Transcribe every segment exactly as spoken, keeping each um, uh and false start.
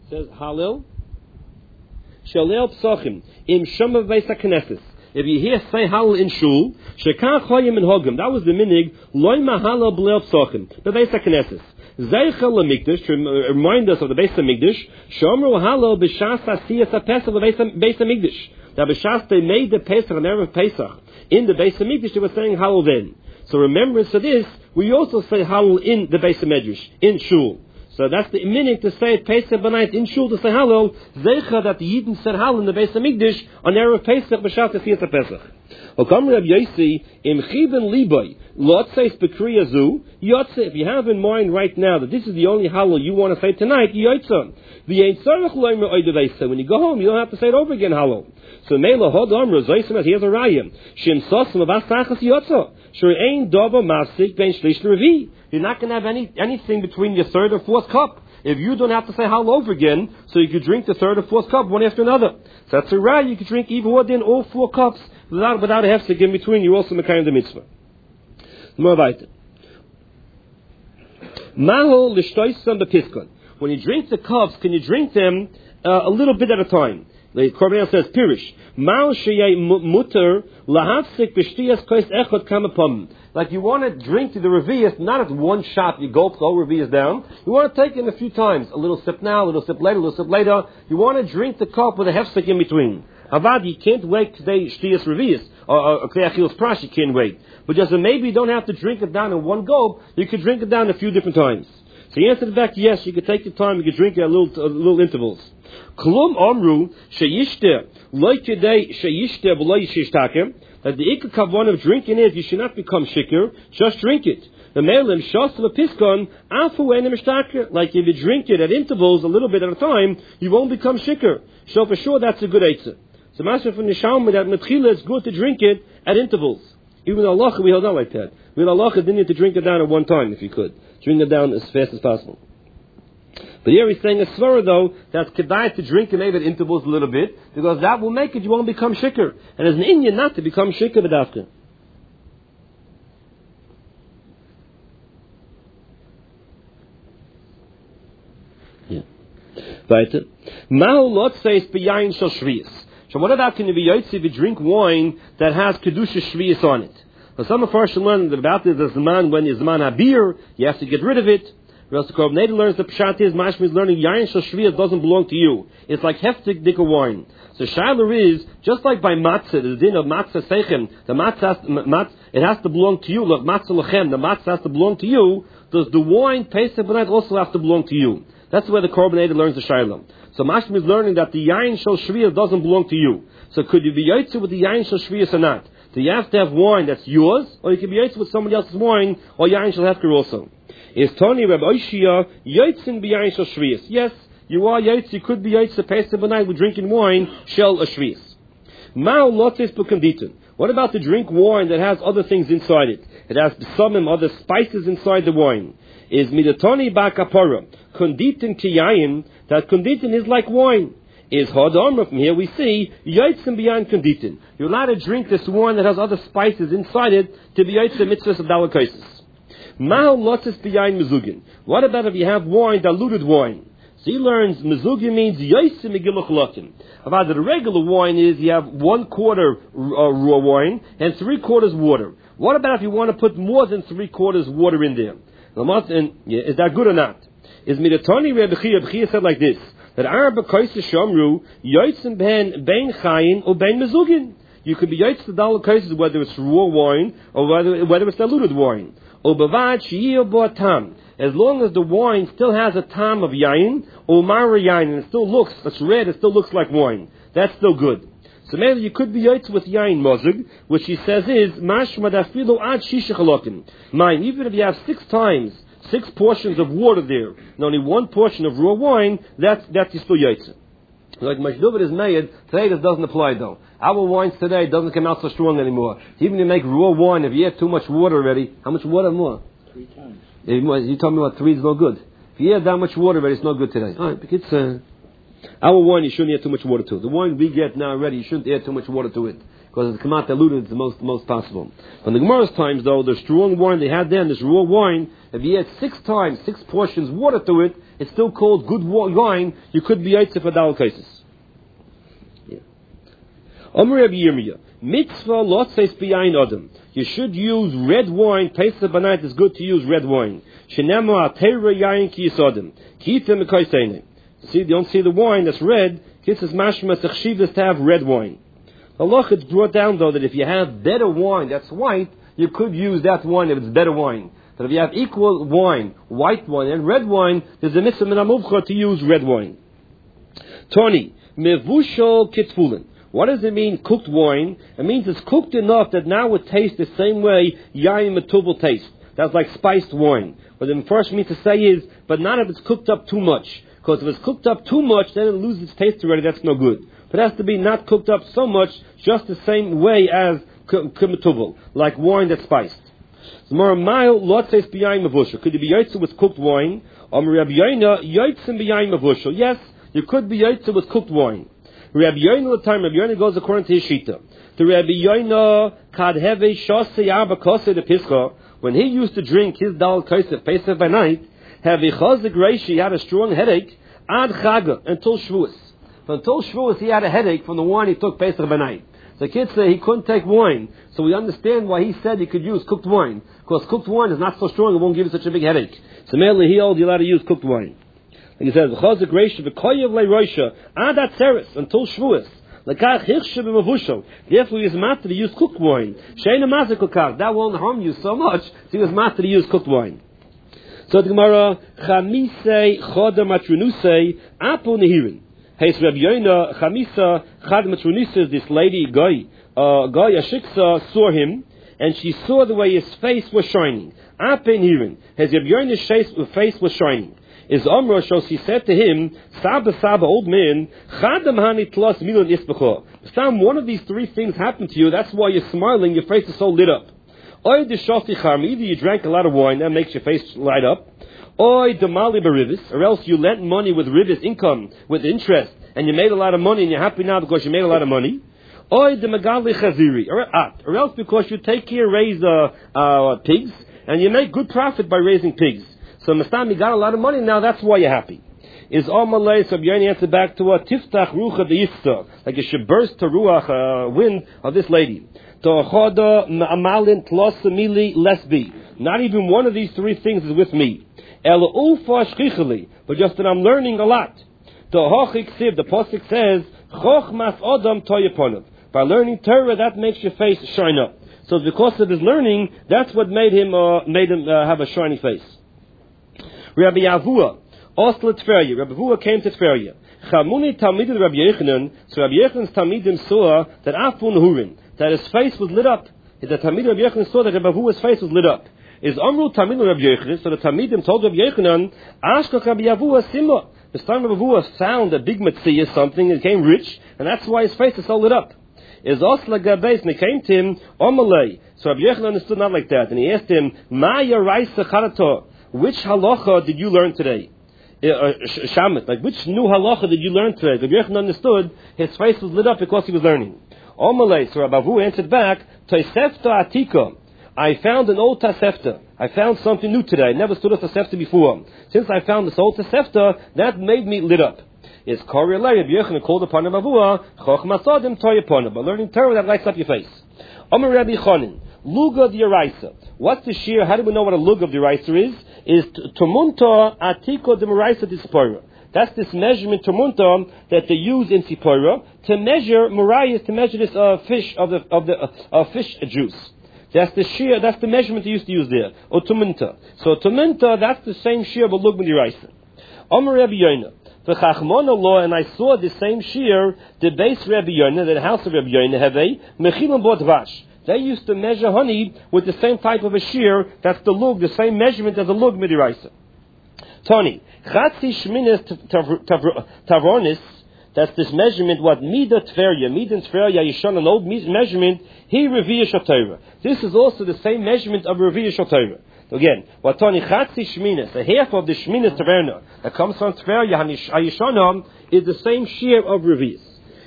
says Halil Shalel Psachim Im Shema Beis HaKnesses. If you hear say Halil in Shul, Shekach Hoyim and Hogim, that was the minig, Loi Mahalal B'Leil Psachim, the Beis HaKnesses. Zeichel LaMikdash, to remind us of the Beis HaMikdash, Shomru Halal B'Shas Asiyas HaPesach Beis HaMikdash. That B'Shas they made the Pesach and Erev Pesach. In the Beis HaMikdash they were saying Halal then. So remembrance of this, we also say Halal in the Beis HaMedrash, in Shul. So that's the meaning to say it Pesach b'night in Shul to say Halal. Zeicha that the Yidden said Halal in the Beis HaMikdash on Erev Pesach b'Shat Asiyas HaPesach. Okam Reb Yosi im Chiben Liboy Lotzeis Bekriya Zu Yotze. If you have in mind right now that this is the only Halal you want to say tonight, Yotze. V'yein tzarech loimer oideveisa. When you go home, you don't have to say it over again Halal. So Mela Hod Amr Zoisim as he has a rayim. Shim Sosim Avasachas Yotze. Sure ain't Dova Masik Ben Shlish Revi. You're not going to have any anything between your third or fourth cup. If you don't have to say Halal over again, so you could drink the third or fourth cup one after another. So that's a right. You could drink even within all four cups without without a hefsek in between. You're also mekayim the mitzvah. More weiter. Mahol l'shtoisam bepiskon. When you drink the cups, can you drink them uh, a little bit at a time? The Korban says Pirish. Mahol sheyay muter lahafsik b'shtiyas kois echot kamapam. Like you want to drink to the Revi'is, not at one shot, you gulp the whole Revi'is down. You want to take it in a few times. A little sip now, a little sip later, a little sip later. You want to drink the cup with a hefsek in between. Avad, you can't wait today, Shtiyas Revi'is, or Kleachil's Prash, you can't wait. But just maybe you don't have to drink it down in one gulp, you could drink it down a few different times. So the answer to that, yes, you could take your time, you could drink it at little, uh, little intervals. Klum Amru, Sheyishte, Loy Kedei, Sheyishte, V'loy Yishishtakem. That the ikka kavan of drinking is, you should not become shikr, just drink it. The melim shas lepiskon afu enem shtaker. Like if you drink it at intervals, a little bit at a time, you won't become shikr. So for sure, that's a good eitzah. So master from the Shalma that metchila it's good to drink it at intervals. Even Allah we held out like that. With Allah didn't need to drink it down at one time if you could. Drink it down as fast as possible. But here he's saying a svara though, that's kedai to drink it maybe at intervals a little bit, because that will make it, you won't become shikr. And as an Indian not to become shikr b'dafka. Yeah. Weiter. Mahu lot says b'yayin shel shviyas. So what about can you be yotzi if you drink wine that has kedusha shviyas on it? So some of us should learn that about this as the man when is man habir, you have to get rid of it. Rest Korban Neder learns the pshat is Mashmi is learning Yayin Shel Shviyas doesn't belong to you. It's like heftig dika wine. So Shiler is just like by matzah, the din of matzah seichem. The matzah, has, matz, it has to belong to you. Look, matzah lechem. The matzah has to belong to you. Does the wine Pesach b'night also have to belong to you? That's where the Korban Neder learns the Shiler. So Mashmi is learning that the Yayin Shel Shviyas doesn't belong to you. So could you be yotze with the Yayin Shel Shviyas or not? So you have to have wine that's yours, or you can be yotze with somebody else's wine, or Yayin Shel Hefker also. Is Tony Reb Oishia Yotzin b'yayin shel shviyas? Yes, you are yotz. You could be yotz a Pesach b'night with drinking wine shel a shviyas. Ma'al lotzes b'kanditun. What about to drink wine that has other things inside it? It has some other spices inside the wine. Is midatoni ba'kapara kanditun kiyayin? That kanditun is like wine. Is hadamra from here we see yotzin b'yayin kanditun. You're allowed to drink this wine that has other spices inside it to be yotz mitzvahs of dalakaisis. What about if you have wine, diluted wine? So he learns mezugin means yosim megilach. About the regular wine is you have one quarter uh, raw wine and three quarters water. What about if you want to put more than three quarters water in there? And, yeah, is that good or not? Is midatani Rebbe Chia? Rebbe Chia said like this: that Arba Kaisa Shamru yosim ben ben chayin or ben mezugin. You could be yotz the dalal kaises whether it's raw wine or whether whether it's diluted wine. As long as the wine still has a tam of yayin, or mara yayin, and it still looks, it's red, it still looks like wine. That's still good. So maybe you could be yotz with yayin mozug, which he says is mashma dafilu ad shisha chalokim. Mine, even if you have six times, six portions of water there, and only one portion of raw wine, that's that's still yotz. Like Mashduvet is made, today this doesn't apply though. Our wines today doesn't come out so strong anymore. Even if you make raw wine, if you add too much water already, how much water more? Three times. You told me what, three is no good. If you add that much water already, it's not good today. Alright, it's, uh, our wine you shouldn't add too much water to. The wine we get now already, you shouldn't add too much water to it. because it's kamat diluted, it's the most, the most possible. From the Gemara's times, though, the strong wine they had then, this raw wine, if you add six times, six portions water to it, it's still called good wine. You could be yaitze for dal cases. Amr Rabbi Yirmiyah, mitzvah lotzeis biyayin adam. You should use red wine. Pesach b'night is good to use red wine. Shenema atera yayin ki yisodim. Kitem mekayseine. See, you don't see the wine that's red. Kitzes mashma sechshivas to have red wine. Allah, it's brought down though that if you have better wine that's white, you could use that wine if it's better wine. But if you have equal wine, white wine and red wine, there's a mitzvah min hamuvcha to use red wine. Tony, mevushal kitfulin. What does it mean, cooked wine? It means it's cooked enough that now it tastes the same way yayin metubel tastes. That's like spiced wine. What the first means to say is, but not if it's cooked up too much. Because if it's cooked up too much, then it loses its taste already. That's no good. But it has to be not cooked up so much, just the same way as metubel, like wine that's spiced. Could you be yaitze with cooked wine? Yes, you could be yaitze with cooked wine. Rabbi Yoina, the time Rabbi Yoina goes according to his shita. The Rabbi Yoina kad heve shosei arba kosei de pischa. When he used to drink his dal kosei Pesach by night, have a chazik reishi, he had a strong headache ad chaga until Shavuos. Until Shavuos, he had a headache from the wine he took Pesach by night. The kids say he couldn't take wine, so we understand why he said he could use cooked wine, because cooked wine is not so strong; it won't give you such a big headache. So mainly he held you allowed to use cooked wine. Like he says, "Chazik reisha v'koyev le'roisha adat seris until Shavuos." Lekach hirshe b'mavushal. Therefore, he was master to use cooked wine. Sheina mazikukach. That won't harm you so much. So he was master to use cooked wine. So the Gemara, Chamisei choda matrunusei apu nehirin. Hey, so Rabbi Yoina, Chamisa chad matrunusei. This lady Goy, uh, Goy Ashiksa saw him, and she saw the way his face was shining. Apu nehirin. His Rabbi Yoina's face was shining. Is Amra, so she said to him, Saba Saba, old man, Chadam Hani Tlas Milon Isbacha. Some one of these three things happened to you, that's why you're smiling, your face is so lit up. Oy de Shofti Charmi, either you drank a lot of wine, that makes your face light up. Oy de Mali Barivis, or else you lent money with rivis, income, with interest, and you made a lot of money, and you're happy now because you made a lot of money. Oy de Magali Chaziri, or, or else because you take care, raise uh, uh, pigs, and you make good profit by raising pigs. So Mastam, you got a lot of money now, that's why you're happy. Is Amalei, so B'yani answered back to a Tiftach Rucha de Yista, like it should burst to Ruach, uh, wind of this lady. To'choda Amalin Tlosamili Lesbi. Not even one of these three things is with me. El Ufa Shchichali, but just that I'm learning a lot. To'hochik Siv, the Pasuk says, Chochmas Odam Toyaponav. By learning Torah, that makes your face shine up. So because of his learning, that's what made him, uh, made him uh, have a shiny face. Rabbi Yavua, Osla Tferya. Rabbi Yavua came to Tferya. Chamuni Talmidim Rabbi Yechanan. So Rabbi Yechanan's Talmidim saw that Afun Hurin, that his face was lit up. The Talmidim Rabbi Yechanan saw that Rabbi Yavua's face was lit up. Is Amru Talmidim Rabbi Yechanan. So the Talmidim told Rabbi Yechanan, Ashka Rabbi Yavua Simba. This time Rabbi Yavua found a big Matziyah, something, and became rich, and that's why his face is so lit up. Is Osla Gabeis, and it came to him, Omalei. So Rabbi Yechanan understood not like that, and he asked him, Ma Yaraisa Charato. Which halacha did you learn today? Uh, Shamet, like which new halacha did you learn today? The Yechon understood his face was lit up because he was learning. Omalei, so Rabbi Avu answered back, Tosefta Atika. I found an old Tosefta. I found something new today. I never stood a Tosefta before. Since I found this old Tosefta, that made me lit up. Is Korelei, Rabbi Yechon called upon Rabbi Avu, Chochmas Adam Toyapona, by learning Torah that lights up your face. Omer Rabbi Chonin. Luga of the Yeraisa. What's the shear? How do we know what a lug of the Yeraisa is? Is Tumunta Atiko de Meraisa Dispora. That's this measurement Tumunta that they use in Sipora to measure Marias, to measure this uh, fish of the of the uh, uh, fish juice. That's the shear. That's the measurement they used to use there. Or Tumunta. So Tumunta, that's the same shear of a lug of the Yeraisa. Omer Rabbi Yoina. The Chachmona law, and I saw the same shear, the base Rabbi Yoina, the house of Rabbi Yoina, have a Mechilam Bodvash. They used to measure honey with the same type of a shear, that's the lug, the same measurement as a lug midiraisa. Tony, Chatzi Shminis Tavronis, that's this measurement, what Mida Tverya, Mida Tverya Yishon, an old measurement, he Reviya Shotera. This is also the same measurement of Reviya Shotera. Again, what Tony Chatzi Shminis, a half of the Shminis Taverna that comes from Tverya Hayishonam is the same shear of Reviyas.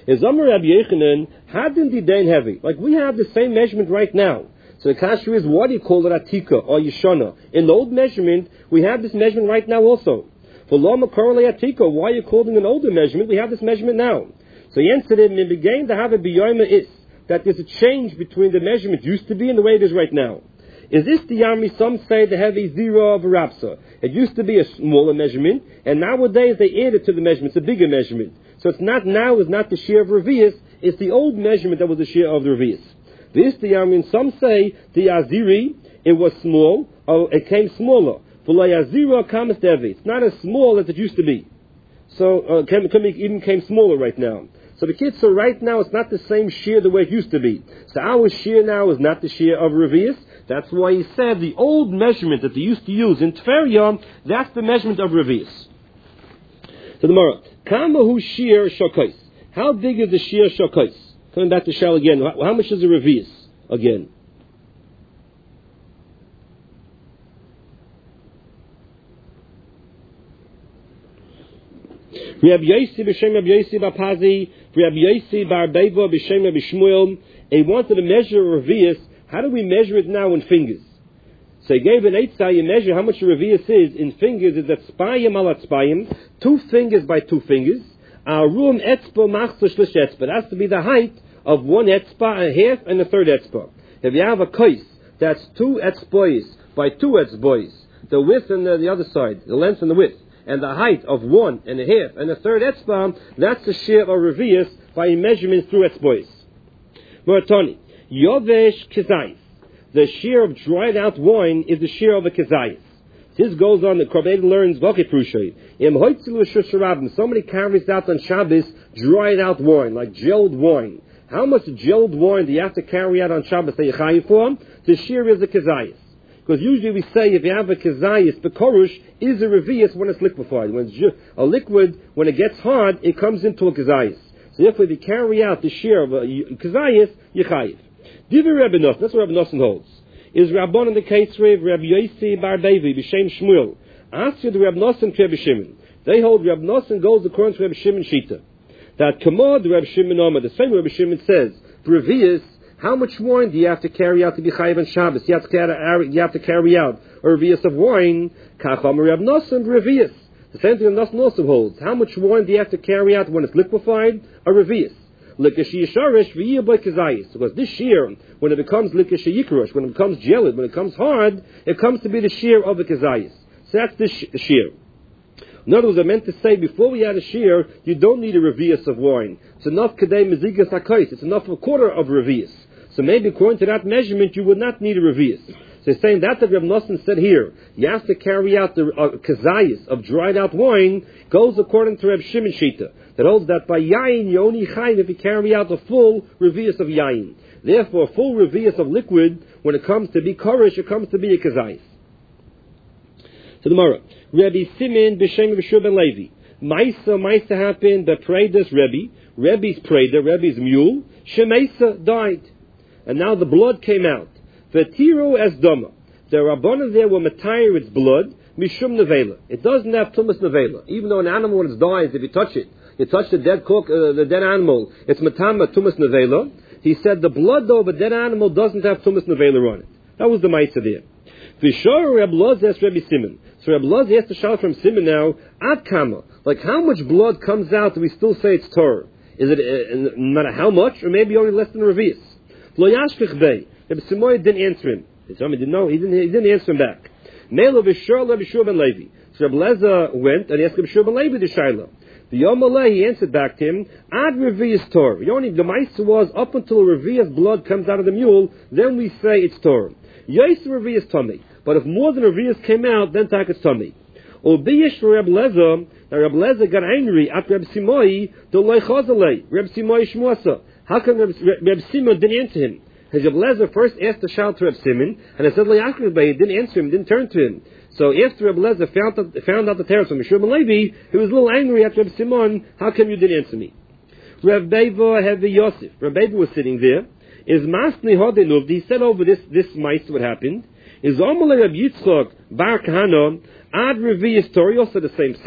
Is Amar Rabbi Yochanan, hadin didain heavy. Like we have the same measurement right now. So the question is, why do you call it Atika or Yeshana? In the old measurement, we have this measurement right now also. For Lama Korale Atika, why are you calling an older measurement? We have this measurement now. So he answered him, in beginning to have a B'yoyma is, that there's a change between the measurement used to be and the way it is right now. Is this the Yami? Some say they have a zero of a Rapsa. It used to be a smaller measurement, and nowadays they add it to the measurement. It's a bigger measurement. So it's not now, it's not the shear of Revius, it's the old measurement that was the shear of the Revius. This the Yamin, some say the Aziri, it was small, or it came smaller. It's not as small as it used to be. So uh, it even came smaller right now. So the kids, so right now it's not the same shear the way it used to be. So our shear now is not the shear of Revius. That's why he said the old measurement that they used to use in Tveria, that's the measurement of Revius. So the Gemara, Kamahu shear shokais. How big is the shear shokais? Coming back to Shal again, how much is a Revius again? Rabbi Yosi b'shem Rabbi Yosi b'Pazi, Rabbi Yosi b'Arbeva b'shem Rabbi Shmuel. He wanted to measure a Revius. How do we measure it now in fingers? So he gave an eitzah, you measure how much a Revius is in fingers, is that spayim al spayim, two fingers by two fingers. Arum etzba machzor shlish etzba. It has to be the height of one etzba, a half, and a third etzba. If you have a kais, that's two etzbois by two etzbois, the width and the, the other side, the length and the width, and the height of one and a half and a third etzba, that's the shear of Revius by measurements through etzbois. Moratoni, yovesh kizayis. The shear of dried out wine is the shear of a kizayis. This goes on, the Korban learns, somebody carries out on Shabbos dried out wine, like gelled wine. How much gelled wine do you have to carry out on Shabbos that you chayiv for? The shear is a kizayis. Because usually we say if you have a kizayis, the korush is a revius when it's liquefied. When it's ju- a liquid, when it gets hard, it comes into a kizayis. So therefore, if you carry out the shear of a kizayis, you chayiv. Divi Rebbe Nosson, that's what Rebbe Nosson holds. Is Rabbon in the case of Rabbi Yosi bar Bevi, B'Shem Shmuel. Ask you the Rebbe Nosson to Rebbe Shimon. They hold Rebbe Nosson goes according to Rebbe Shimon Shita. That Kamod, Rebbe Shimon Omer, the same Rebbe Shimon says, Revius, how much wine do you have to carry out to be chayiv on Shabbos? You have to carry, you have to carry out a Revius of wine. Kacham Rebbe Nosson, Revius. The same thing Rebbe Nosson also holds. How much wine do you have to carry out when it's liquefied? A Revius. Because this shear, when it becomes likish yikrush, when it becomes gelid, when it becomes hard, it comes to be the shear of a kazayis. So that's the sh- shear. In other words, I meant to say, before we had a shear, you don't need a revius of wine. It's enough kadei mezigas hakais. It's enough a quarter of revius. So maybe according to that measurement, you would not need a revius. So he's saying that that Reb Nosson said here, you have to carry out the uh, kazayis of dried out wine, goes according to Reb Shimon Shita. That holds that by yain, you only chayiv if you carry out the full revius of yain. Therefore, full revius of liquid, when it comes to be korish, it comes to be a kazayis. So the Mara, Rabbi Simin b'Shem B'Shur ben Levi. Maisa, Maisa happened, the Prader's Rebbe, Rebbe's Prader, Rebbe's mule, Shemaisa died. And now the blood came out. V'tiru as doma. The Rabbanan there were matayir its blood, mishum nevela. It doesn't have tumas nevela. Even though an animal when it dies, if you touch it, you touch the dead cook, uh, the dead animal, it's matama tumas nevela. He said the blood though of a dead animal doesn't have tumas nevela on it. That was the Maisa there. V'shor Reb Loz asked Rebbe Simon. So Reb Loz asked the shal from Simon now, ad kama, like how much blood comes out do we still say it's Torah? Is it uh, no matter how much, or maybe only less than a revius? Lo yashkich bey. Reb Simoy didn't answer him. He didn't know. He didn't. He didn't answer him back. Melo v'shor Reb Shur ben Levi. So Reb Leza went and asked Reb Shur ben Levi the shayla. The Yom Malay, he answered back to him, ad revius Torah. The only the Maisa was up until a revius blood comes out of the mule, then we say it's Torah. Yais revius tummy. But if more than a revius came out, then tak it's tummy. Obiyish for Reb Leza, now Reb Leza got angry at Reb Simoi, the loy chazalei, Reb Simoi shmuasa. How come Reb, Reb Simon didn't answer him? Because Reb Leza first asked the shal to Reb Simon, and I said, he didn't answer him, didn't turn to him. So after Reb Leza found out, found out the terror from Mishur ben Levi, he was a little angry at Reb Simon, how come you didn't answer me? Reb Beva had the Yosef. Reb Beva was sitting there. Is Masni Hodenuv, he said over this, this mice what happened. Is Omalei Reb Yitzchok Bar Kahana, Ad Revius Torah, also the same sack.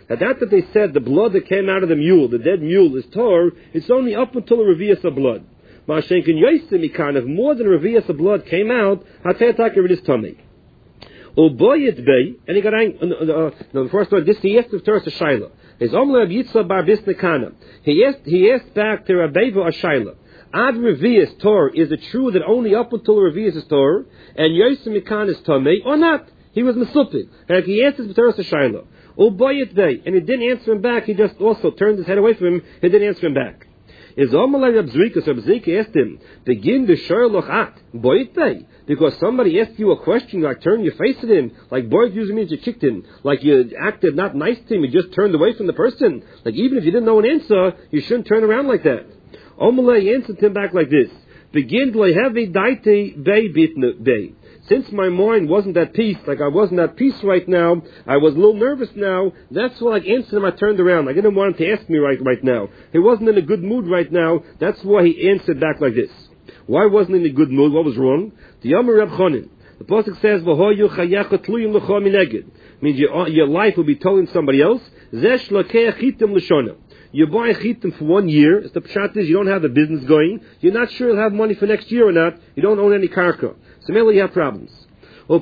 that that that they said the blood that came out of the mule, the dead mule, is tor, it's only up until a revius of blood. Ma'ashenkin yoysim ikan, if more than a revius of blood came out, hatetak it is tummy. Uboyet bay, and he got ang- uh, uh, no, the first one, this he asked of Torah to Shaila. His Omle Rab Yitzchak bar Bisnekana. He asked, he asked back to Rabbeva or Shaila. Ad revius tor, is it true that only up until revius is tor, and yoysim ikan is tummy, or not? He was mesupid. And he answers Torah to Shaila. Uboyet bay, and he didn't answer him back. He just also turned his head away from him. He didn't answer him back. Is Omalai Rab Zrika, so Rab Zrika asked him, begin the Sherloch at Boyet bay, because somebody asked you a question, like turn your face at him, like Boyet usually means you kicked him, like you acted not nice to him, you just turned away from the person. Like even if you didn't know an answer, you shouldn't turn around like that. Omalai answered him back like this, begin Lehevi Daite Bay Bitne Bay. Since my mind wasn't at peace, like I wasn't at peace right now, I was a little nervous now, that's why I answered him, I turned around. I didn't want him to ask me right, right now. He wasn't in a good mood right now, that's why he answered back like this. Why wasn't he in a good mood? What was wrong? The Yomer Reb Chonin. The Pasuk says, V'hoyu chayacha tluyim l'cho mineged. Means your, your life will be told somebody else. Zesh lakeach chitim l'shona. You buy a chitim for one year. As the pshat is, you don't have the business going. You're not sure you'll have money for next year or not. You don't own any karka. So maybe you have problems. You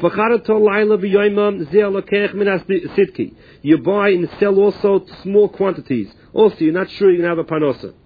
buy and sell also small quantities. Also, you're not sure you're going to have a panosa.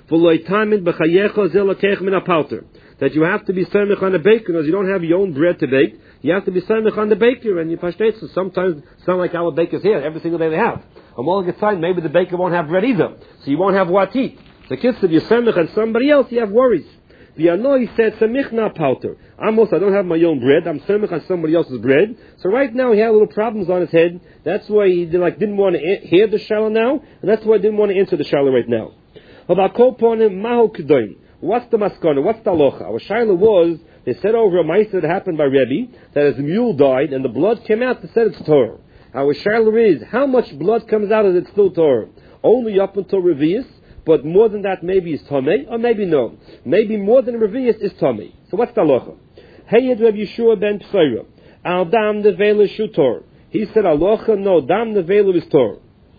That you have to be samech on the baker, because you don't have your own bread to bake. You have to be samech on the baker, and you pashtet. So sometimes it's not like our bakers here. Every single day they have. On all the time, maybe the baker won't have bread either. So you won't have what to eat. The kids, if you're samech on somebody else, you have worries. The Anoi said, Samichna Pauter. Amos, I don't have my own bread. I'm samech on somebody else's bread. So right now he had little problems on his head. That's why he like didn't want to hear the shala now, and that's why he didn't want to answer the shala right now. About Koponim Maho Kedoin. What's the maskana? What's the alocha? Our shaila was, they said over a ma'aseh that happened by Rebbe, that as the mule died and the blood came out, they said it's Torah. Our shaila is, how much blood comes out and it's still Torah? Only up until Revius, but more than that maybe is Tomei, or maybe no. Maybe more than Revius is Tomei. So what's the alocha? Heyed Reb Yeshua ben Psaira. Al dam nevela shutor. He said alocha, no, dam nevela is Torah.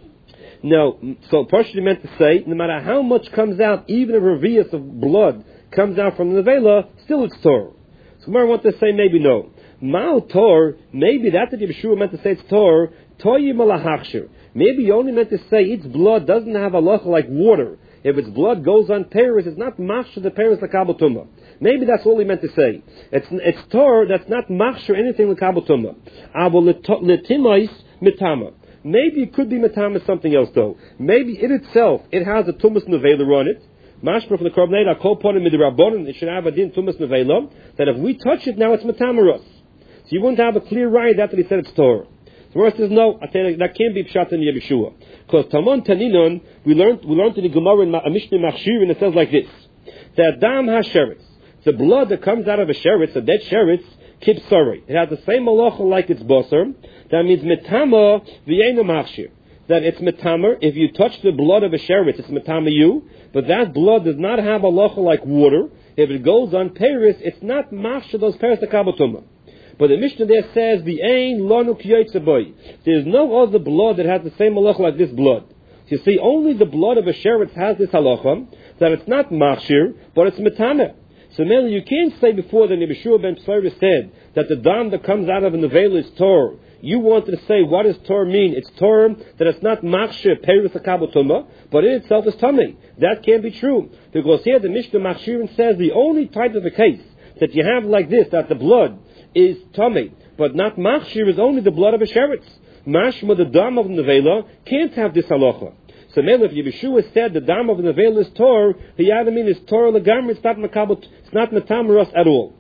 Now, so partially meant to say, no matter how much comes out, even if a revius of blood comes out from the nevela, still it's Torah. So Gemara want to say maybe no. Ma'al Tor, maybe that's what Yeshua meant to say it's Torah, Toyim alahachshir. Maybe you only meant to say its blood doesn't have halacha like water. If its blood goes on Paris, it's not machshir the Paris l'kabel tumah. Maybe that's all he meant to say. It's it's Torah that's not machshir anything l'kabel tumah. Abo letimais mitama. Maybe it could be matama something else though. Maybe in itself it has a tumas nevela on it. Mashma from the korbanei I call upon him with the rabbanon. It should have a din tumas nevela. That if we touch it now, it's matamaros. So you wouldn't have a clear right after he said it's Torah. The verse says no. I tell you, that can't be pshat in Yeshua. Because Tamon Taninon we learned we learned in the Gemara in Mishnah Machshir, and it says like this: that dam hasheretz, the blood that comes out of a sheretz, a dead sheretz, kipsari. It has the same malacha like its basar. That means metama v'yeinu machshir. That it's metama. If you touch the blood of a sheretz, it's metama you. But that blood does not have a malacha like water. If it goes on paris, it's not machshir those paris the kabatuma. But the Mishnah there says v'yein lanu kiyotzaboy. There's no other blood that has the same malacha like this blood. So you see, only the blood of a sheretz has this halacha that it's not machshir, but it's metama. So merely you can't say before that Yeshua ben Psaira said that the dam that comes out of a nevela is Torah. You wanted to say, what does Torah mean? It's Torah that it's not machshir, peris akabotuma, but in itself is tummy. That can't be true. Because here the Mishnah Machshirin says the only type of a case that you have like this, that the blood is tummy, but not machshir, is only the blood of a sheretz. Mashma, the dam of nevela, can't have this halacha. So maybe if Yeshua said the dam of the nevela is Torah, the other mean is Torah legamri, it's not makabot, it's not matamaros at all.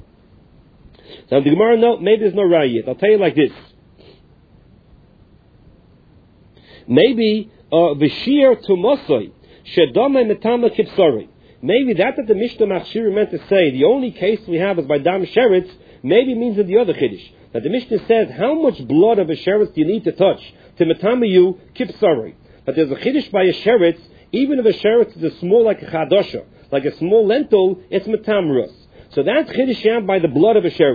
Now the Gemara, no, maybe there's no raya yet. I'll tell you like this. Maybe v'shir uh, tumosoi shedame metama kipsori. Maybe that that the Mishnah Machshir meant to say the only case we have is by dam sheretz. Maybe means in the other chiddush that the Mishnah says how much blood of a sheretz do you need to touch to metama you kipsori. But there's a chiddush by a sheretz. Even if a sheretz is a small like a chadosha, like a small lentil, it's metamrus. So that's chiddush by the blood of a sheretz.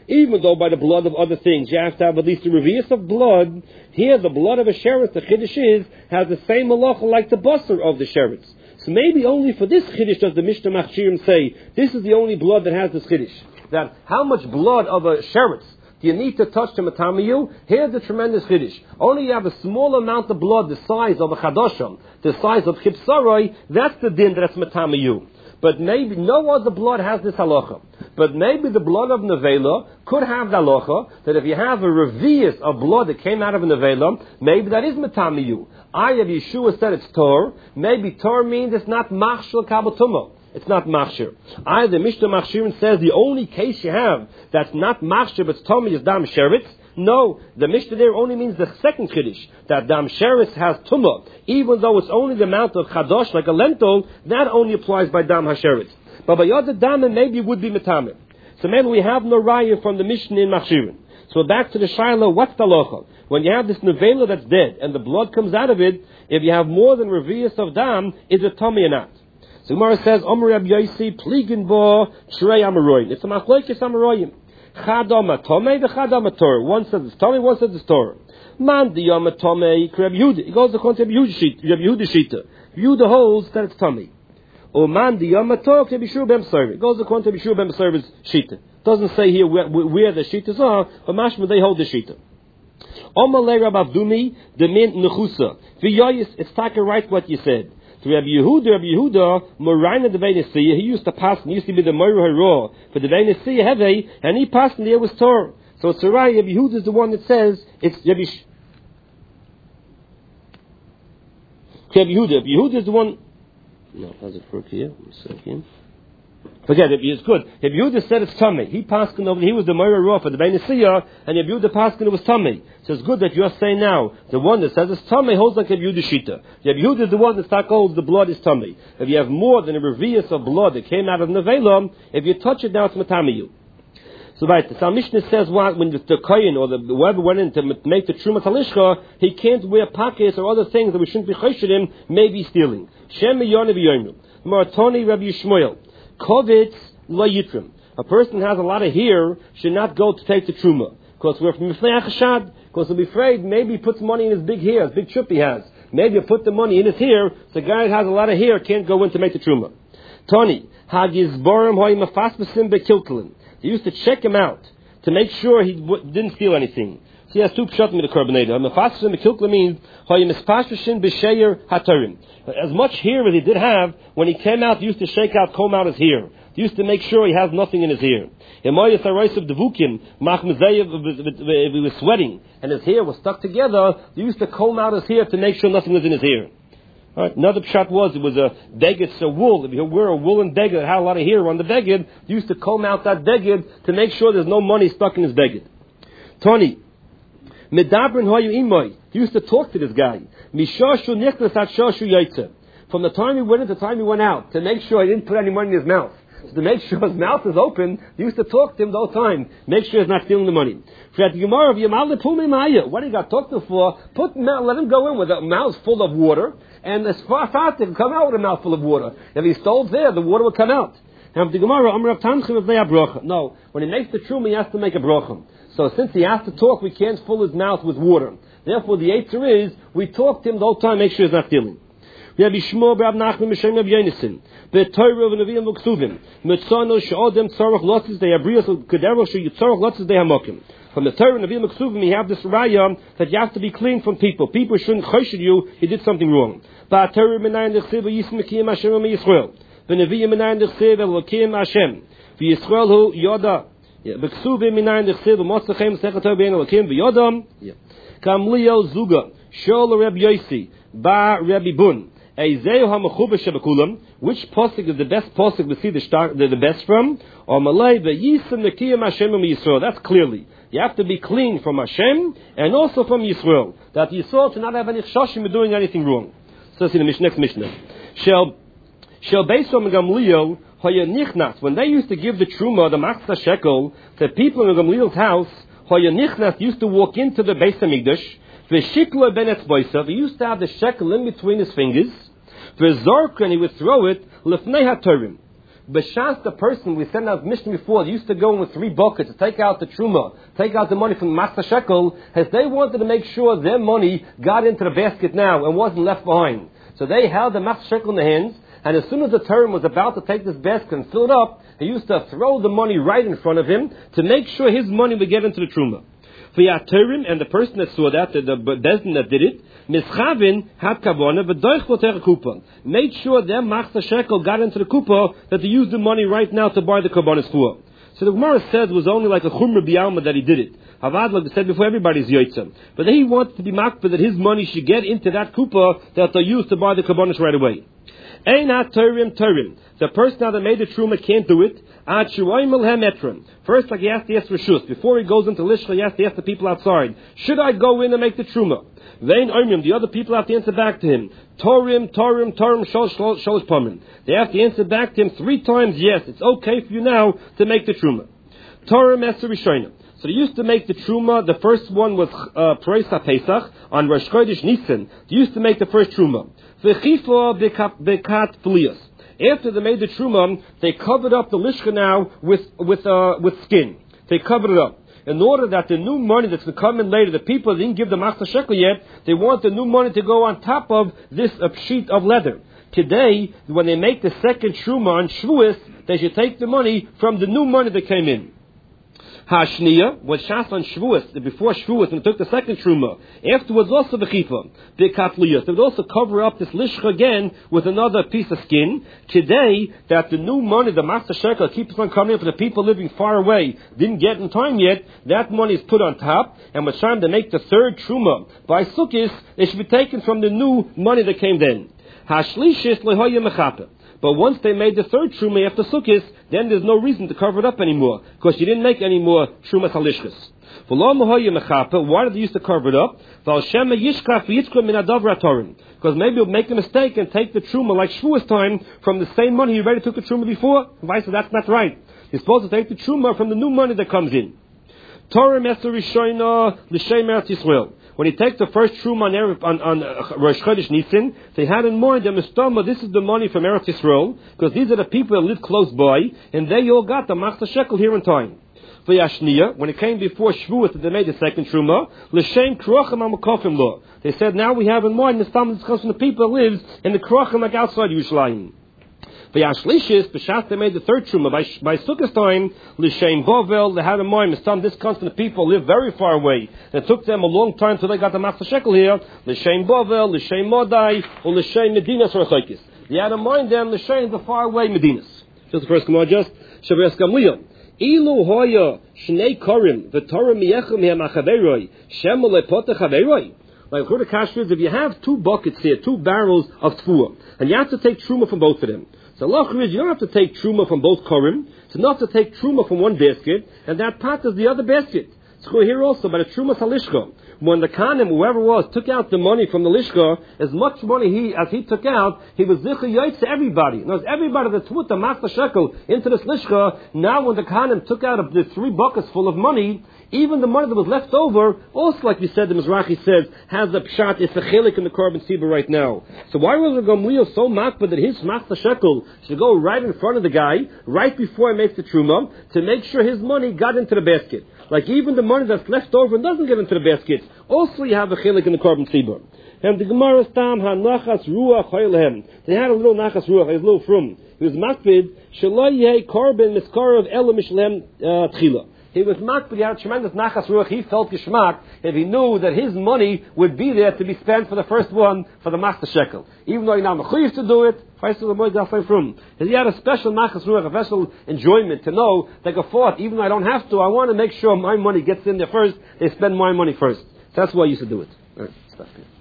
Even though by the blood of other things you have to have at least a revius of blood, here the blood of a sheretz, the chiddush is, has the same halacha like the basar of the sheretz. So maybe only for this chiddush does the Mishnah Machshirim say, this is the only blood that has this chiddush. That how much blood of a sheretz do you need to touch to matamiyu? Here's the tremendous chiddush. Only you have a small amount of blood, the size of a chadasham, the size of chipsaroi, that's the din that's matamiyu. But maybe no other blood has this halacha. But maybe the blood of nevela could have the halacha that if you have a revius of blood that came out of a nevela, maybe that is matamiyu. I have Yeshua said it's tor. Maybe tor means it's not machshel kabatuma. It's not machshir. Either Mishnah Machshirin says the only case you have that's not machshir but it's tummy is dam sheretz. No, the Mishnah there only means the second chiddush, that dam sheretz has tumah. Even though it's only the amount of chadosh, like a lentil, that only applies by dam hasheretz. But by other dam, maybe it would be metamim. So maybe we have no raya from the Mishnah in Machshirin. So back to the Shiloh, what's the locha? When you have this nevela that's dead and the blood comes out of it, if you have more than revius of dam, is it tummy or not? So Gemara says, Omer Reb Yosi, pligin bo, shrei amaroyin. It's a machlokes amaroyim. Chadama tomei, the chadama Torah. One says it's tomei, one says it's Torah. Man di yama tomei, Reb Yehuda. It goes according to Reb Yehuda Shita. Yehuda holds that it's tomei. O man di yama Torah, Reb Yeshua ben Serve. It goes according to Reb Yeshua ben Serve's Shita. Doesn't say here where, where the Shitas are, but mashma they hold the Shita. Omer le Rab Avdumi, the min nechusa. V'yoyis, it's taka right what you said. So Rabbi Yehuda, Rabbi Yehuda, Moraina the Veinesiya, he used to pass, he used to be the Moira Hara for the Veinesiya Heve, and he passed and there was Torah. So it's right, Rabbi Yehuda is the one that says, it's Rabbi Sh- Rabbi Yehuda, Rabbi Yehuda is the one, no, how's it work here? One second. Forget it, it's good. Rabbi Yehuda said it's tummy. He passed over, he was the Moira Hara for the Veinesiya, and Rabbi Yehuda passed it was tummy. So it's good that you're saying now, the one that says it's tummy holds like Rabbi Yehuda Shita. Rabbi Yehuda is the one that holds the blood is tummy. If you have more than a revius of blood that came out of nevela, if you touch it now it's matamiyu. So right, the Mishnah says what when the, the kohen or the whoever went in to make the truma talishcha, he can't wear pockets or other things that we shouldn't be choshedim, maybe stealing. Shem yonu v'yonu. Maratoni Rabbi Yishmael. Kovitz lo yitrim. A person has a lot of hair should not go to take the truma because we're from mifnei achashad. Because he'll be afraid maybe he puts money in his big hair, his big chup he has. Maybe he put the money in his hair. So the guy that has a lot of hair can't go in to make the truma. Tony hagizborim hoy mafasmasim bekilkelin. They used to check him out to make sure he w- didn't steal anything. So he has two pshatim in the korbaneda. Mafasmasim bekilkelin means hoy mispashmashin b'sheyer hatarim. As much hair as he did have, when he came out, he used to shake out, comb out his hair. He used to make sure he has nothing in his hair. If he was sweating and his hair was stuck together, he used to comb out his hair to make sure nothing was in his hair. All right. Another pshat was, it was a beged, so wool. If you wear a woolen beged that had a lot of hair on the beged, he used to comb out that beged to make sure there's no money stuck in his beged. Tony, medabrin hoyu imoy. He used to talk to this guy. Mishashu nichnas at shashu yaitze. From the time he went in to the time he went out, to make sure he didn't put any money in his mouth. So to make sure his mouth is open, he used to talk to him the whole time. Make sure he's not stealing the money. What do you got talked to for? Put, let him go in with a mouth full of water, and as far as he can come out with a mouthful of water. If he stole there, the water will come out. No, when he makes the truma, he has to make a brocha. So since he has to talk, we can't fill his mouth with water. Therefore, the answer is, we talk to him the whole time, make sure he's not stealing. Rabbi Shmuel Rab Nachman Mishem Rab Yonason, the Torah of Nevi'im Luksuvim, Mitzano She'odem Tzarach Lotzes De Abrios Kedero She'Yitzarach Lotzes De Hamokim. From the Torah of Nevi'im Luksuvim, we have this raya that you have to be clean from people. People shouldn't choshed you, you did something wrong. Ba Torah Menayin Dechsev Yism Mekiyim Hashem Yisrael. The Nevi'im Menayin Dechsev Elokim Hashem. V'Yisrael Hu Yoda. Beksuvim Menayin Dechsev Motzachem Sechator Bein Elokim V'Yodam. Kamliel Zuga. Shol Reb Yosi. Ba Rabbi Bun. Which posuk is the best posuk we see the, star, the, the best from? Or Malay, Yisem Nekiyam Hashem Yisrael. That's clearly. You have to be clean from Hashem and also from Yisrael. That Yisrael to not have any chashim of doing anything wrong. So let's see the next Mishnah. Shel Shel Beisom Gamliel Hoya Nichnas. When they used to give the truma, the machzah shekel, the people in Gamliel's house, Hoya Nichnas used to walk into the Beis Hamikdash. The shikla ben etzboisav. He used to have the shekel in between his fingers. The zark, and he would throw it lefnei hatorim. B'shas the person, we said in our mission before, they used to go in with three buckets to take out the truma, take out the money from the Machzah Shekel, as they wanted to make sure their money got into the basket now and wasn't left behind. So they held the Machzah Shekel in their hands, and as soon as the Turim was about to take this basket and fill it up, he used to throw the money right in front of him to make sure his money would get into the truma. For Yaturim, and the person that saw that, the, the Bezdin that did it, Mischavin had kavana, but doich kupa. Made sure their Machzah Shekel got into the kupa that they used the money right now to buy the karbanos for. So the Gemara said it was only like a chumra biyalma that he did it. Havad, like I said before, everybody's yotzim. But then he wanted to be makpeh that his money should get into that kupa that they used to buy the karbanos right away. Ein ha-turim turim. The person now that made the truma can't do it. First, like he has to ask Rishus. Before he goes into Lishcha, he has to ask the people outside, should I go in and make the truma? Vein Omrim, the other people have to answer back to him. Torim, Torim, Torim, Sholosh, Sholosh Pamim. They have to answer back to him three times, yes, it's okay for you now to make the truma. Torim Eser Rishonim. So they used to make the truma. The first one was uh, Parisa Pesach on Rosh Chodesh Nisan. They used to make the first truma. V'chifa bekat flias. After they made the truma, they covered up the lishka now with with uh, with skin. They covered it up in order that the new money that's going to come in later, the people that didn't give the Machzah Shekel yet, they want the new money to go on top of this uh, sheet of leather. Today, when they make the second truma on Shavuos, they should take the money from the new money that came in. Hashniya was shas on Shavuos, before Shavuos, and took the second truma. Afterwards, also the chifa, the katliyas. They would also cover up this lishcha again with another piece of skin. Today, that the new money, the Machzah Shekel, keeps on coming for the people living far away, didn't get in time yet. That money is put on top, and by the time they make the third truma by Sukkot, it should be taken from the new money that came then. Hashlishis lehoya mechape. But once they made the third truma after Sukkot, then there's no reason to cover it up anymore, because you didn't make any more trumas halishkas. Why did they used to cover it up? Because maybe he'll make a mistake and take the truma like Shavuos time from the same money he already took the truma before. Why? So that's not right. You're supposed to take the truma from the new money that comes in. Torah Meser Rishoina L'Shem Eretz Yisrael. When he takes the first truma on, on, on uh, Rosh Chodesh Nisan, they had in mind that Mistama, this is the money from Eretz Yisrael, because these are the people that live close by, and they all got the Machzah Shekel here in time. For Yashniya, when it came before Shavuot that they made the second truma, L'Shem Krochim HaMakofim Lo. They said, now we have in mind Mistama, this comes from the people that lives in the Krochim like outside Yerushalayim. V'yashlishis, b'shas they made the third truma by by Sukkot time. L'shem Bovel, they had in mind some this comes from the people live very far away. It took them a long time till they got the Machzah Shekel here. L'shem Bovel, L'shem Modai, or L'shem Medinas Rachokis. They had in mind them L'shem the far away Medinas. Just the first Gemara, just Shavuos Gamliel. Ilu hoya shnei korim v'torah miyechem ha'machaveroi shemol lepotach haveroi. Like Chura Kashruz, if you have two buckets here, two barrels of tfuah, and you have to take truma from both of them. So Allah is, you don't have to take truma from both korim. It's enough to take truma from one basket, and that pot is the other basket. So here also, by the truma salishka, when the kanim, whoever was, took out the money from the lishka, as much money he as he took out, he was zicha yoytz to everybody. Now, everybody that put the Machzah Shekel into this lishka, now when the kanim took out the three buckets full of money, even the money that was left over, also like we said, the Mizrahi says, has a pshat, it's a chilik in the korban tzibur right now. So why was the Gamliel so makbid that his Machzah Shekel should go right in front of the guy, right before he makes the truma, to make sure his money got into the basket? Like even the money that's left over and doesn't get into the basket, also you have a chilik in the korban tzibur. And the Gemara Stam ha nachas ruach haylehem. They had a little nachas ruach, a little frum. He was makbid, shalai yeh korban miskarav ela mishlem tchila. He was makbid, he had a tremendous nachas ruach. He felt geschmack if he knew that his money would be there to be spent for the first one for the Machzah Shekel. Even though he now mechuyev to do it, he had a special nachas ruach, a special enjoyment to know that I thought, even though I don't have to, I want to make sure my money gets in there first. They spend my money first. So that's why I used to do it. All right, stop here.